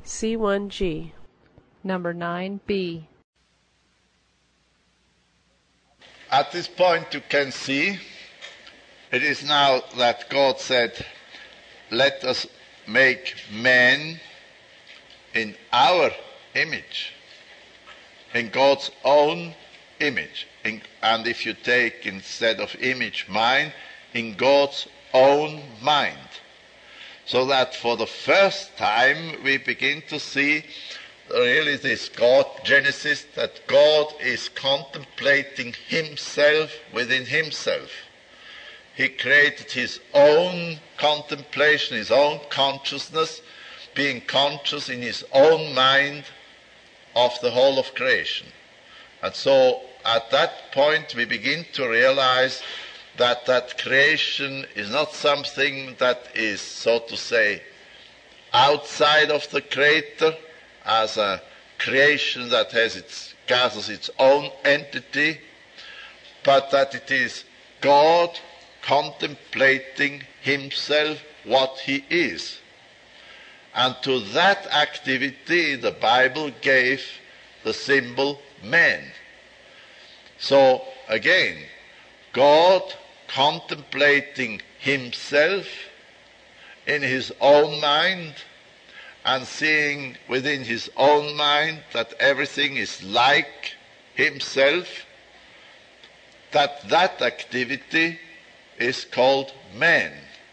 C1G. Number 9B. At this point you can see it is now that God said, let us make man in our image, in God's own image. And if you take instead of image mind, in God's own mind. So that for the first time we begin to see really this God Genesis, that God is contemplating himself within himself. He created his own contemplation, his own consciousness, being conscious in his own mind of the whole of creation. And so at that point we begin to realize that creation is not something that is, so to say, outside of the Creator, as a creation that gathers its own entity, but that it is God contemplating himself, what he is. And to that activity the Bible gave the symbol man. So again, God contemplating himself in his own mind and seeing within his own mind that everything is like himself, that activity is called man.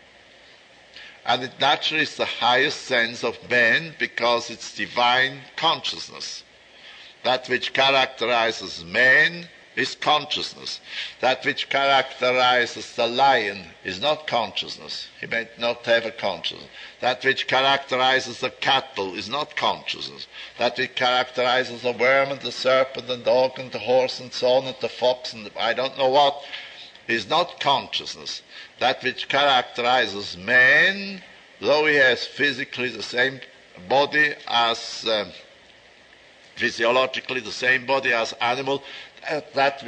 And it naturally is the highest sense of man because it's divine consciousness. That which characterizes man is consciousness. That which characterizes the lion is not consciousness. He may not have a consciousness. That which characterizes the cattle is not consciousness. That which characterizes the worm and the serpent and the dog and the horse and so on and the fox and I don't know what is not consciousness. That which characterizes man, though he has physically the same body as physiologically the same body as animal, that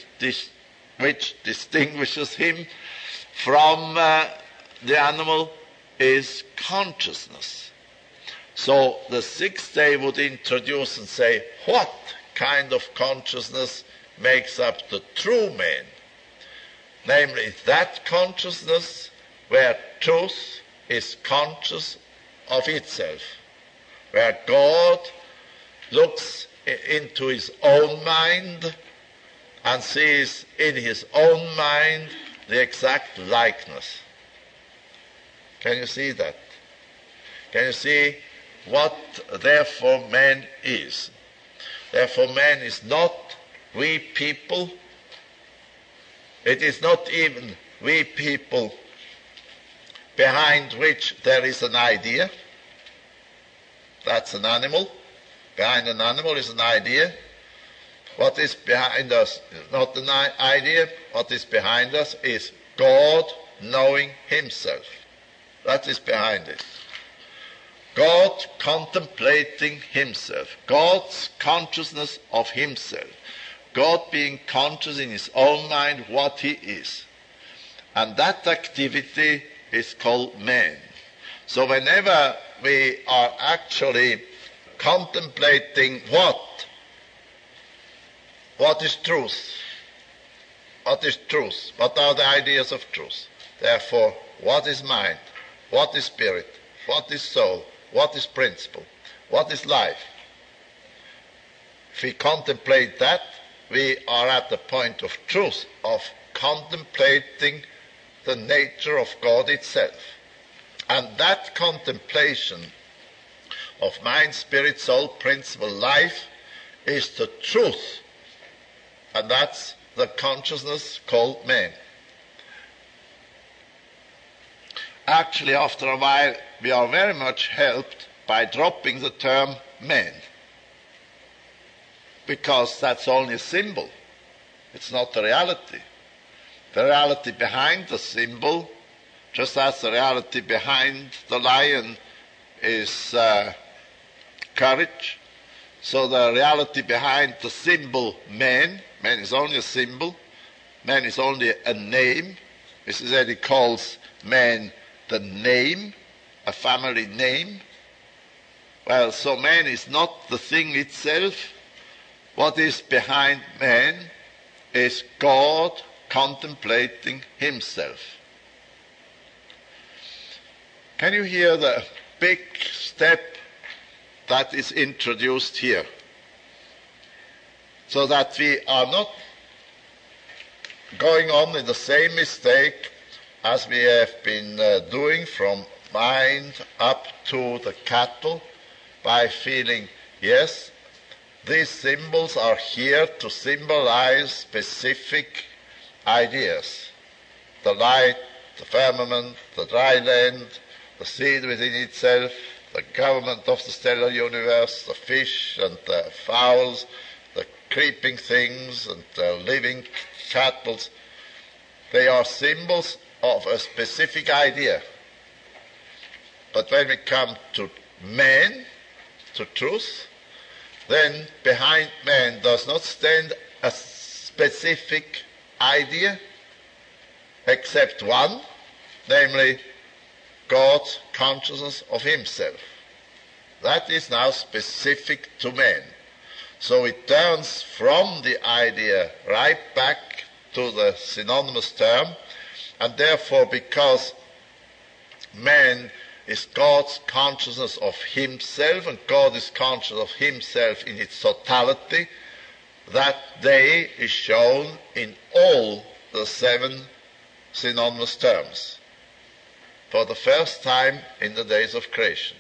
which distinguishes him from the animal is consciousness. So the sixth day would introduce and say, what kind of consciousness makes up the true man? Namely, that consciousness where truth is conscious of itself, where God looks into his own mind and sees in his own mind the exact likeness. Can you see that? Can you see what therefore man is? Therefore man is not we people. It is not even we people behind which there is an idea. That's an animal. Behind an animal is an idea. What is behind us is not an idea. What is behind us is God knowing himself. That is behind it. God contemplating himself. God's consciousness of himself. God being conscious in his own mind what he is. And that activity is called man. So whenever we are actually contemplating what is truth? What is truth? What are the ideas of truth? Therefore, what is mind? What is spirit? What is soul? What is principle? What is life? If we contemplate that, we are at the point of truth, of contemplating the nature of God itself. And that contemplation of mind, spirit, soul, principle, life is the truth. And that's the consciousness called man. Actually, after a while, we are very much helped by dropping the term man. Because that's only a symbol. It's not the reality. The reality behind the symbol, just as the reality behind the lion is courage, so the reality behind the symbol man is only a symbol, man is only a name. Mrs. Eddy calls man the name, a family name. Well, so man is not the thing itself. What is behind man is God contemplating himself. Can you hear the big step that is introduced here? So that we are not going on in the same mistake as we have been doing from mind up to the cattle, by feeling, yes, these symbols are here to symbolize specific ideas. The light, the firmament, the dry land, the seed within itself, the government of the stellar universe, the fish and the fowls, the creeping things and the living cattle. They are symbols of a specific idea. But when we come to man, to truth, then behind man does not stand a specific idea except one, namely God's consciousness of himself. That is now specific to man. So it turns from the idea right back to the synonymous term, and therefore because man is God's consciousness of himself, and God is conscious of himself in its totality, that day is shown in all the 7 synonymous terms, for the first time in the days of creation.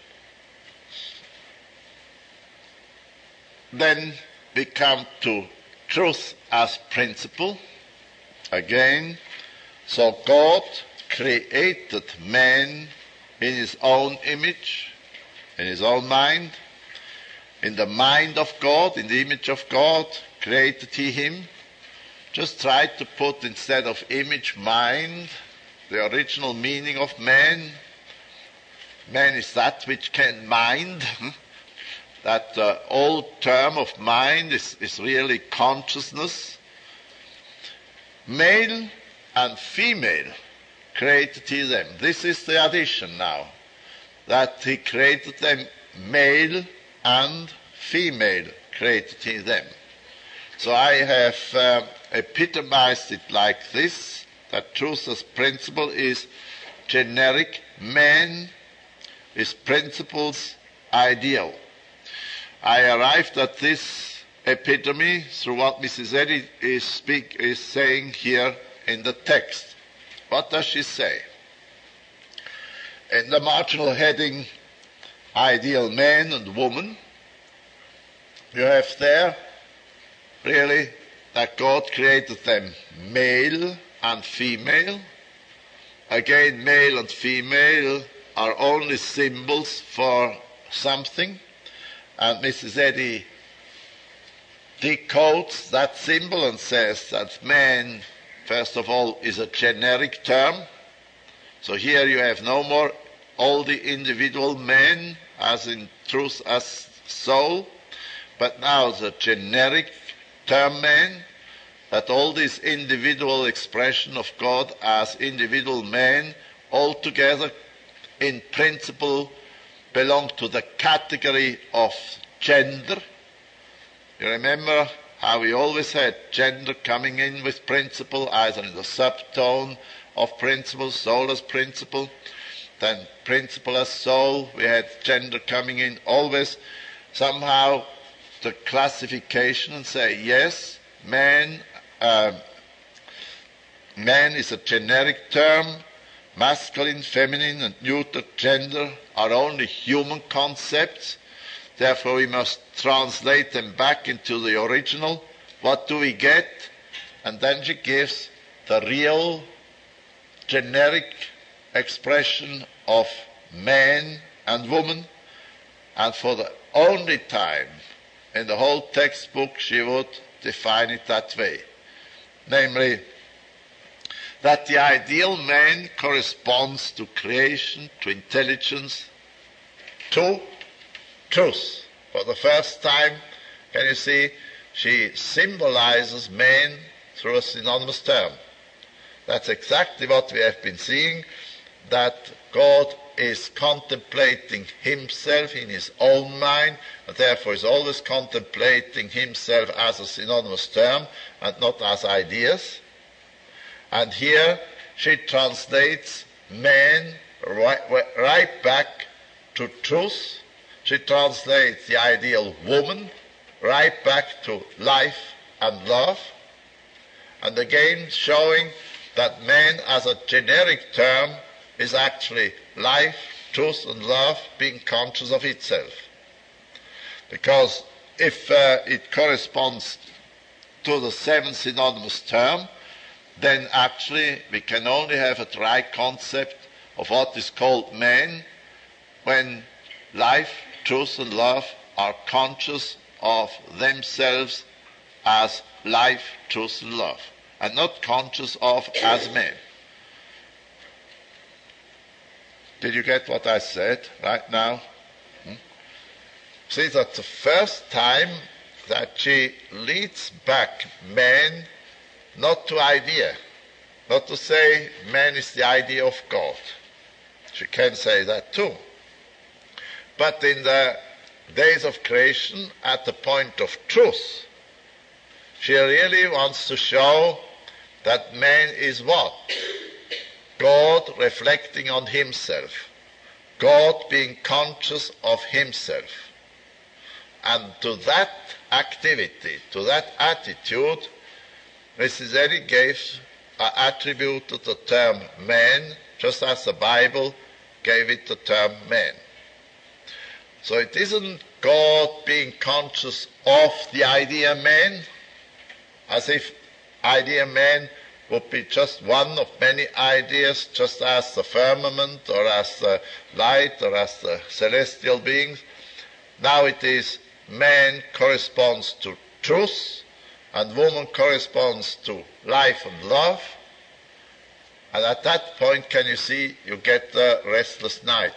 Then we come to truth as principle. Again, so God created man in his own image, in his own mind. In the mind of God, in the image of God, created he him. Just try to put, instead of image, mind, the original meaning of man. Man is that which can mind. That old term of mind is really consciousness. Male and female created he them. This is the addition now, that he created them male and female created he them. So I have epitomized it like this, that truth as principle is generic, man is principle's ideal. I arrived at this epitome through what Mrs. Eddy is saying here in the text. What does she say? In the marginal heading, ideal man and woman, you have there really that God created them male and female. Again, male and female are only symbols for something, and Mrs. Eddy decodes that symbol and says that man, first of all, is a generic term. So here you have no more all the individual men as in truth as soul, but now the generic term man, that all this individual expression of God as individual man altogether in principle belong to the category of gender. You remember how we always had gender coming in with principle, either in the subtone of principle, soul as principle, then principle as soul. We had gender coming in always somehow the classification and say, yes, man is a generic term, masculine, feminine, and neuter gender are only human concepts. Therefore, we must translate them back into the original. What do we get? And then she gives the real generic expression of man and woman. And for the only time in the whole textbook, she would define it that way. Namely, that the ideal man corresponds to creation, to intelligence, to truth. For the first time, can you see, she symbolizes man through a synonymous term. That's exactly what we have been seeing. that God is contemplating himself in his own mind, and therefore is always contemplating himself as a synonymous term and not as ideas. And here she translates man right back to truth. She translates the ideal woman right back to life and love, and again showing that man as a generic term is actually life, truth and love being conscious of itself. Because if it corresponds to the seventh synonymous term, then actually we can only have a right concept of what is called man when life, truth and love are conscious of themselves as life, truth and love, and not conscious of as men. Did you get what I said right now? See, that's the first time that she leads back man not to idea, not to say man is the idea of God. She can say that too. But in the days of creation, at the point of truth, she really wants to show that man is what? God reflecting on himself. God being conscious of himself. And to that activity, to that attitude, Mrs. Eddy attributed the term man, just as the Bible gave it the term man. So it isn't God being conscious of the idea man, as if idea man would be just one of many ideas, just as the firmament or as the light or as the celestial beings. Now it is man corresponds to truth and woman corresponds to life and love. And at that point, can you see, you get the restless night.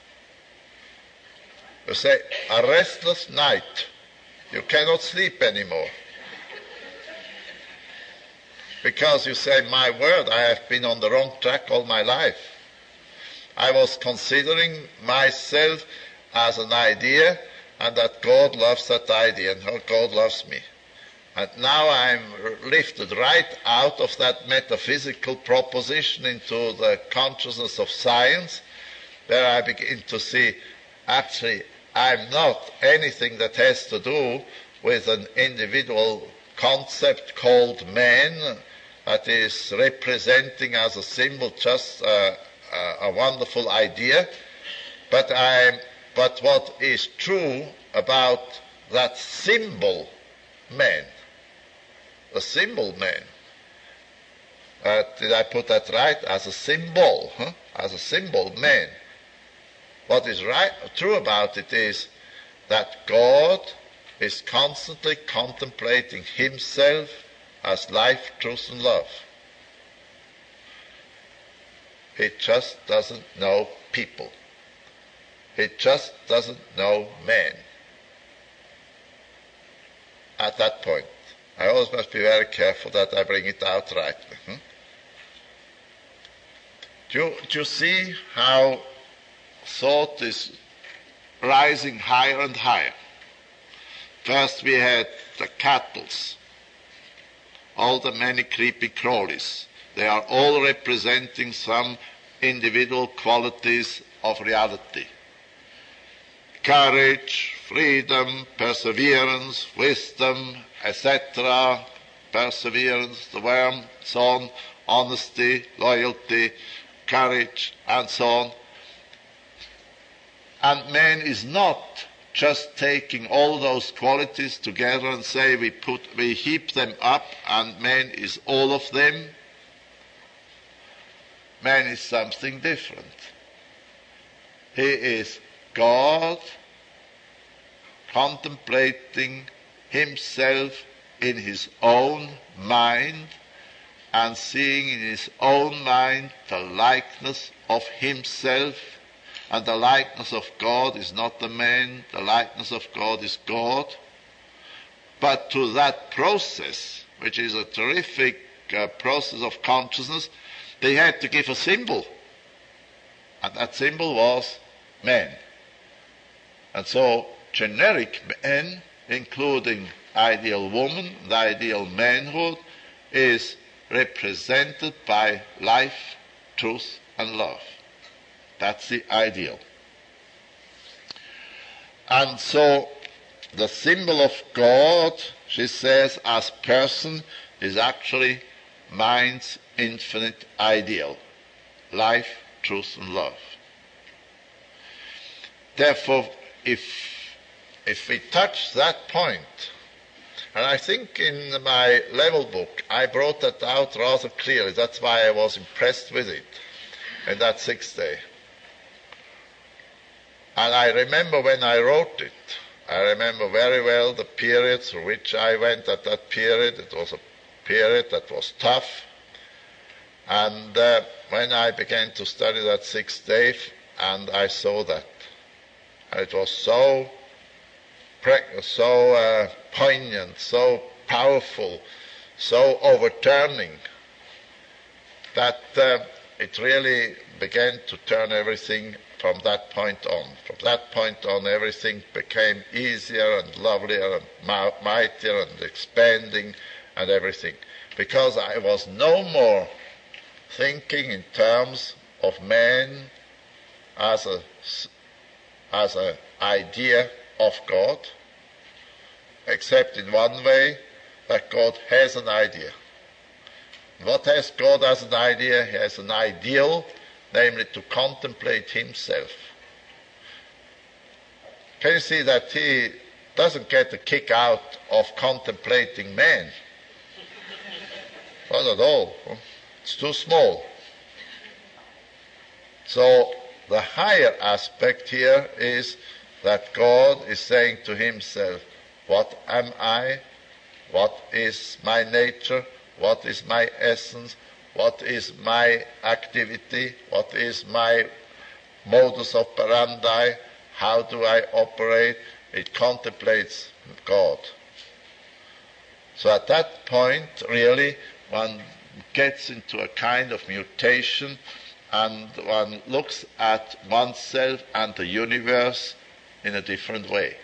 You say, a restless night. You cannot sleep anymore. Because you say, my word, I have been on the wrong track all my life. I was considering myself as an idea, and that God loves that idea, and how God loves me. And now I'm lifted right out of that metaphysical proposition into the consciousness of science, where I begin to see, actually, I'm not anything that has to do with an individual concept called man, that is representing as a symbol just a wonderful idea, but what is true about that symbol man, the symbol man, did I put that right? As a symbol, as a symbol man. What is true about it is that God is constantly contemplating himself as life, truth and love. He just doesn't know people. He just doesn't know man. At that point. I always must be very careful that I bring it out rightly. Do you see how thought is rising higher and higher? First we had the cattles, all the many creepy crawlies. They are all representing some individual qualities of reality. Courage, freedom, perseverance, wisdom, etc., perseverance, the worm, so on, honesty, loyalty, courage, and so on. And man is not just taking all those qualities together and say we heap them up and man is all of them. Man is something different. He is God contemplating himself in his own mind and seeing in his own mind the likeness of himself. And the likeness of God is not the man, the likeness of God is God. But to that process, which is a terrific process of consciousness, they had to give a symbol. And that symbol was man. And so generic man, including ideal woman, the ideal manhood, is represented by life, truth, and love. That's the ideal. And so the symbol of God, she says, as person, is actually mind's infinite ideal. Life, truth, and love. Therefore, if we touch that point, and I think in my level book I brought that out rather clearly, that's why I was impressed with it in that 6th day. And I remember when I wrote it, I remember very well the period through which I went at that period. It was a period that was tough. And when I began to study that 6th day, and I saw that, and it was so poignant, so powerful, so overturning, that it really began to turn everything from that point on. From that point on, everything became easier and lovelier and mightier and expanding and everything. Because I was no more thinking in terms of man as an idea of God, except in one way, that God has an idea. What has God as an idea? He has an ideal, namely to contemplate himself. Can you see that he doesn't get a kick out of contemplating man? Not at all. It's too small. So the higher aspect here is that God is saying to himself, what am I? What is my nature? What is my essence? What is my activity? What is my modus operandi? How do I operate? It contemplates God. So at that point, really, one gets into a kind of mutation, and one looks at oneself and the universe in a different way.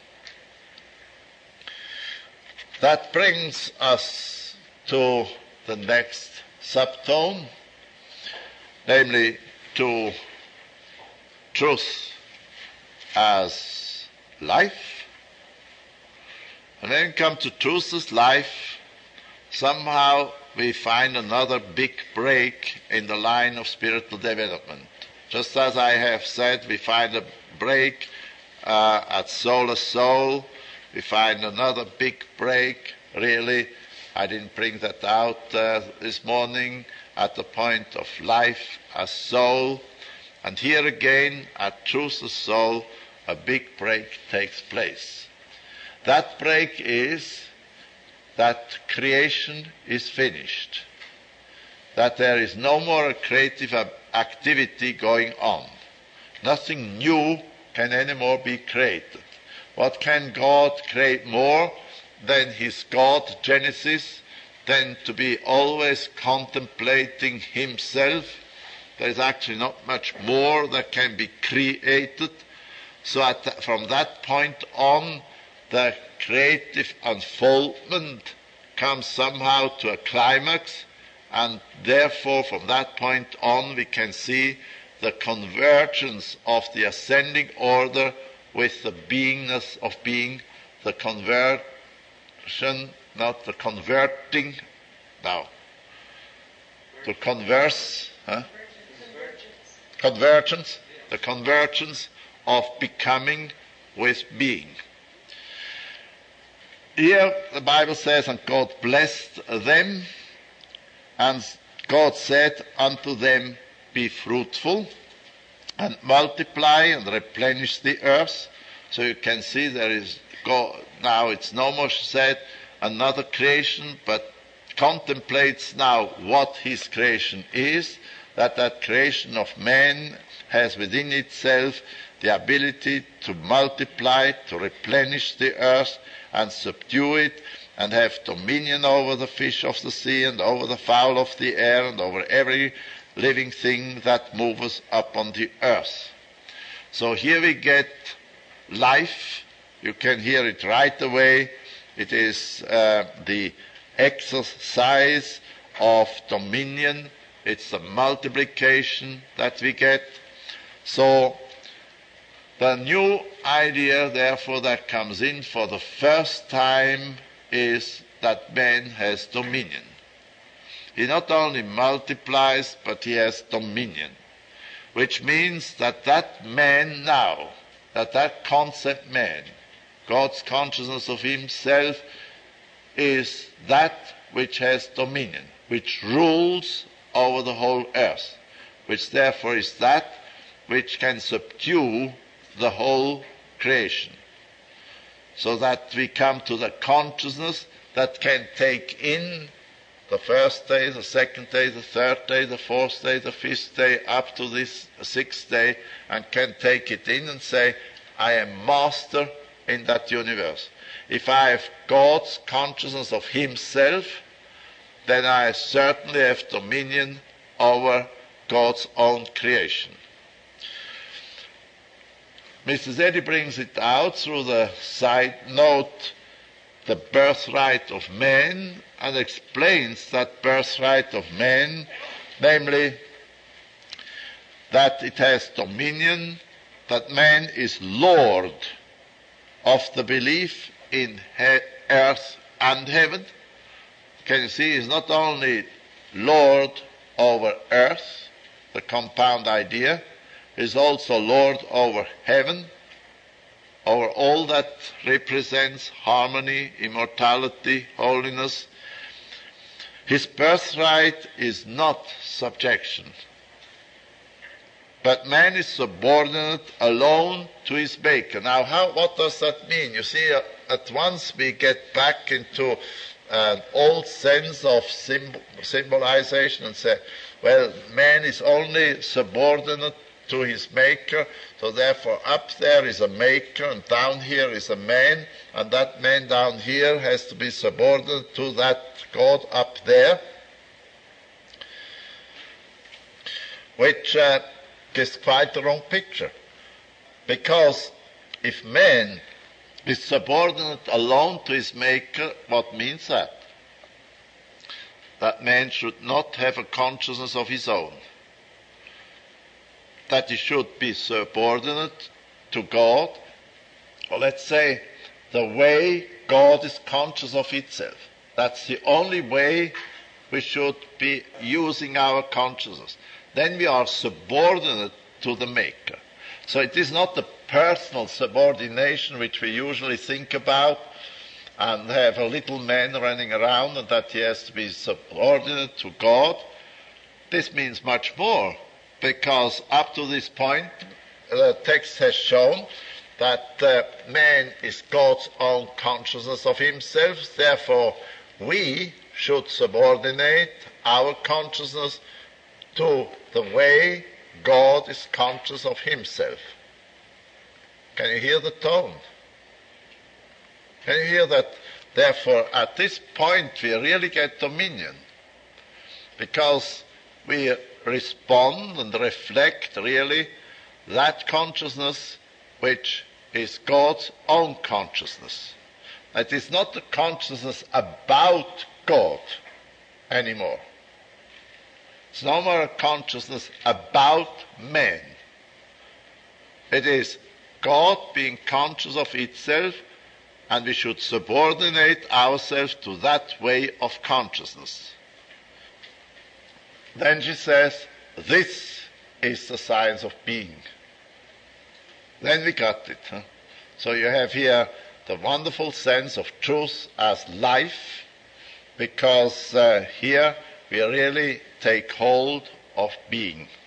That brings us to the next subtone, namely to truth as life. And when we come to truth as life, somehow we find another big break in the line of spiritual development. Just as I have said, we find a break at soul as soul. We find another big break, really. I didn't bring that out this morning, at the point of life as soul. And here again, at truth as soul, a big break takes place. That break is that creation is finished, that there is no more creative activity going on. Nothing new can anymore be created. What can God create more than his God Genesis, than to be always contemplating himself? There is actually not much more that can be created. So from that point on, the creative unfoldment comes somehow to a climax, and therefore from that point on we can see the convergence of the ascending order with the beingness of being, the conversion, not the converting, now, to converse, convergence, the convergence of becoming with being. Here the Bible says, and God blessed them, and God said unto them, be fruitful, and multiply, and replenish the earth. So you can see there is God. Now it's no more said another creation, but contemplates now what his creation is, that creation of man has within itself the ability to multiply, to replenish the earth and subdue it, and have dominion over the fish of the sea and over the fowl of the air and over every living thing that moves upon the earth. So here we get life. You can hear it right away. It is the exercise of dominion. It's the multiplication that we get. So the new idea, therefore, that comes in for the first time is that man has dominion. He not only multiplies, but he has dominion, which means that that man now, that concept man, God's consciousness of himself, is that which has dominion, which rules over the whole earth, which therefore is that which can subdue the whole creation, so that we come to the consciousness that can take in the first day, the second day, the third day, the fourth day, the fifth day, up to this sixth day, and can take it in and say, I am master in that universe. If I have God's consciousness of himself, then I certainly have dominion over God's own creation. Mrs. Eddy brings it out through the side note, the birthright of man, and explains that birthright of man, namely that it has dominion, that man is Lord of the belief in earth and heaven. Can you see, he's not only Lord over earth, the compound idea, is also Lord over heaven, over all that represents harmony, immortality, holiness. His birthright is not subjection, but man is subordinate alone to his maker. Now, what does that mean? You see, at once we get back into an old sense of symbolization and say, well, man is only subordinate to his maker, so therefore up there is a maker and down here is a man, and that man down here has to be subordinate to that God up there, which gives quite the wrong picture. Because if man is subordinate alone to his maker, what means that? That man should not have a consciousness of his own, that he should be subordinate to God, or let's say the way God is conscious of itself. That's the only way we should be using our consciousness. Then we are subordinate to the Maker. So it is not the personal subordination which we usually think about and have a little man running around and that he has to be subordinate to God. This means much more, because up to this point the text has shown that man is God's own consciousness of himself. Therefore we should subordinate our consciousness to the way God is conscious of himself. Can you hear the tone? Can you hear that? Therefore at this point we really get dominion, because we respond and reflect really that consciousness which is God's own consciousness. It is not the consciousness about God anymore. It's no more a consciousness about man. It is God being conscious of itself, and we should subordinate ourselves to that way of consciousness. Then she says, this is the science of being. Then we got it. Huh? So you have here the wonderful sense of truth as life, because here we really take hold of being.